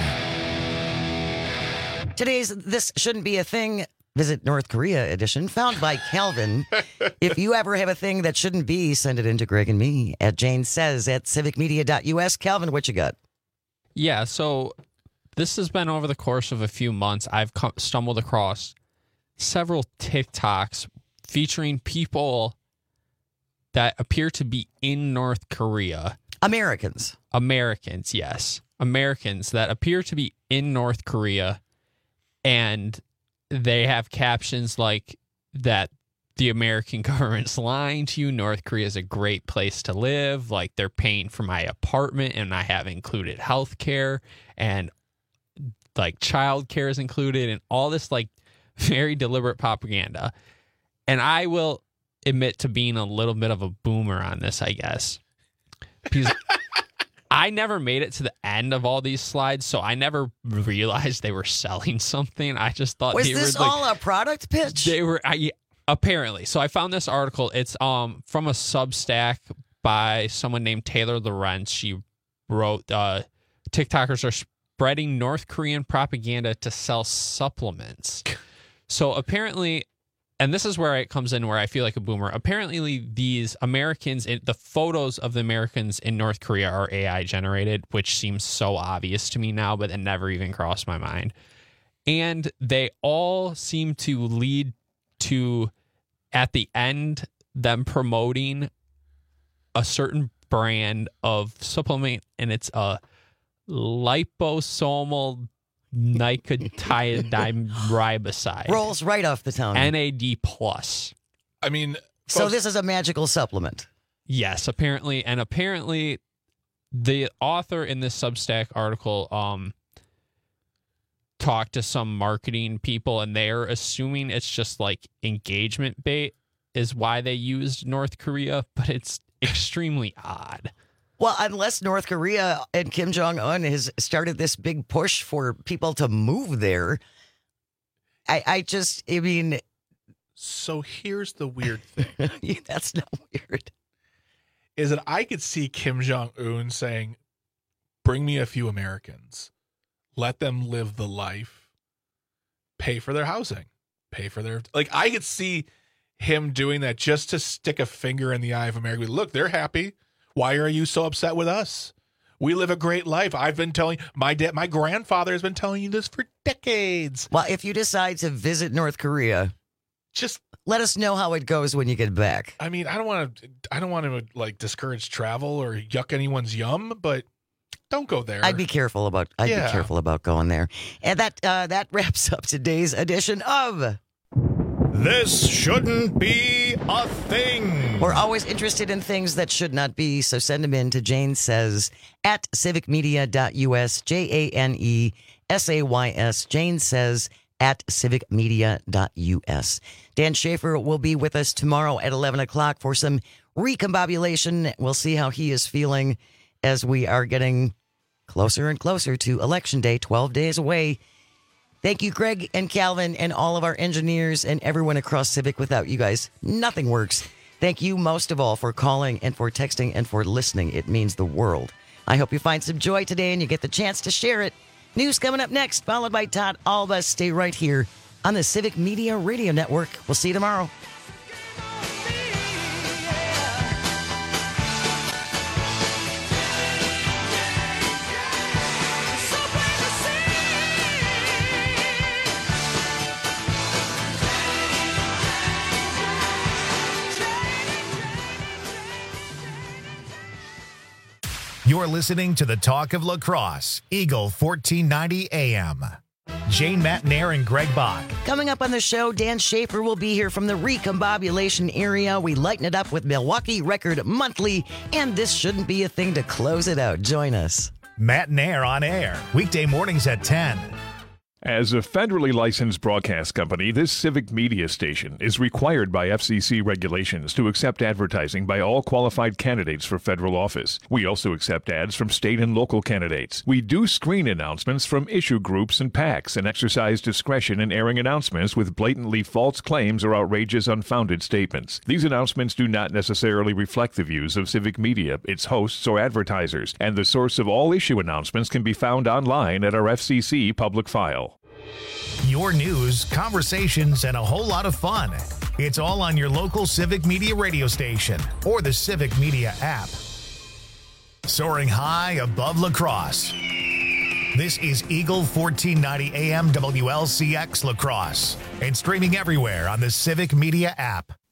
Today's This Shouldn't Be a Thing, Visit North Korea edition, found by Calvin. If you ever have a thing that shouldn't be, send it in to Greg and me at janesays@civicmedia.us. Calvin, what you got? Yeah, so this has been over the course of a few months. I've stumbled across several TikToks featuring people that appear to be in North Korea. Americans, yes. Americans that appear to be in North Korea, and they have captions like that the American government's lying to you. North Korea is a great place to live. Like, they're paying for my apartment and I have included health care and like child care is included and all this like very deliberate propaganda. And I will admit to being a little bit of a boomer on this, I guess, because I never made it to the end of all these slides, so I never realized they were selling something. I just thought was this all a product pitch? They were apparently. So I found this article. It's from a Substack by someone named Taylor Lorenz. She wrote, "TikTokers are spreading North Korean propaganda to sell supplements." So apparently, and this is where it comes in where I feel like a boomer. Apparently, these Americans, the photos of the Americans in North Korea are AI generated, which seems so obvious to me now, but it never even crossed my mind. And they all seem to lead to, at the end, them promoting a certain brand of supplement, and it's a liposomal nicotinic riboside. Rolls right off the tongue. NAD+. I mean, so this is a magical supplement. Yes, apparently. And apparently the author in this Substack article talked to some marketing people, and they're assuming it's just like engagement bait is why they used North Korea, but it's extrememany odd. Well, unless North Korea and Kim Jong-un has started this big push for people to move there, I mean... So here's the weird thing. That's not weird. Is that I could see Kim Jong-un saying, bring me a few Americans. Let them live the life. Pay for their housing. Pay for their... Like, I could see him doing that just to stick a finger in the eye of America. Look, they're happy. Why are you so upset with us? We live a great life. I've been telling my grandfather has been telling you this for decades. Well, if you decide to visit North Korea, just let us know how it goes when you get back. I mean, I don't want to like discourage travel or yuck anyone's yum, but don't go there. I'd be careful about going there. And that wraps up today's edition of This Shouldn't Be a Thing. We're always interested in things that should not be, so send them in to Jane Says at civicmedia.us, JANESAYS, Jane Says at civicmedia.us. Dan Schaefer will be with us tomorrow at 11 o'clock for some recombobulation. We'll see how he is feeling as we are getting closer and closer to Election Day, 12 days away. Thank you, Greg and Calvin and all of our engineers and everyone across Civic. Without you guys, nothing works. Thank you most of all for calling and for texting and for listening. It means the world. I hope you find some joy today and you get the chance to share it. News coming up next, followed by Todd Alba. Stay right here on the Civic Media Radio Network. We'll see you tomorrow. You're listening to the Talk of Lacrosse, Eagle 1490 AM. Jane Matnair and Greg Bach. Coming up on the show, Dan Schaefer will be here from the recombobulation area. We lighten it up with Milwaukee Record Monthly, and this shouldn't be a thing to close it out. Join us. Matnair on air, weekday mornings at 10. As a federally licensed broadcast company, this civic media station is required by FCC regulations to accept advertising by all qualified candidates for federal office. We also accept ads from state and local candidates. We do screen announcements from issue groups and PACs and exercise discretion in airing announcements with blatantly false claims or outrageous unfounded statements. These announcements do not necessarily reflect the views of civic media, its hosts, or advertisers, and the source of all issue announcements can be found online at our FCC public file. Your news, conversations, and a whole lot of fun. It's all on your local Civic Media radio station or the Civic Media app. Soaring high above La Crosse. This is Eagle 1490 AM WLCX La Crosse and streaming everywhere on the Civic Media app.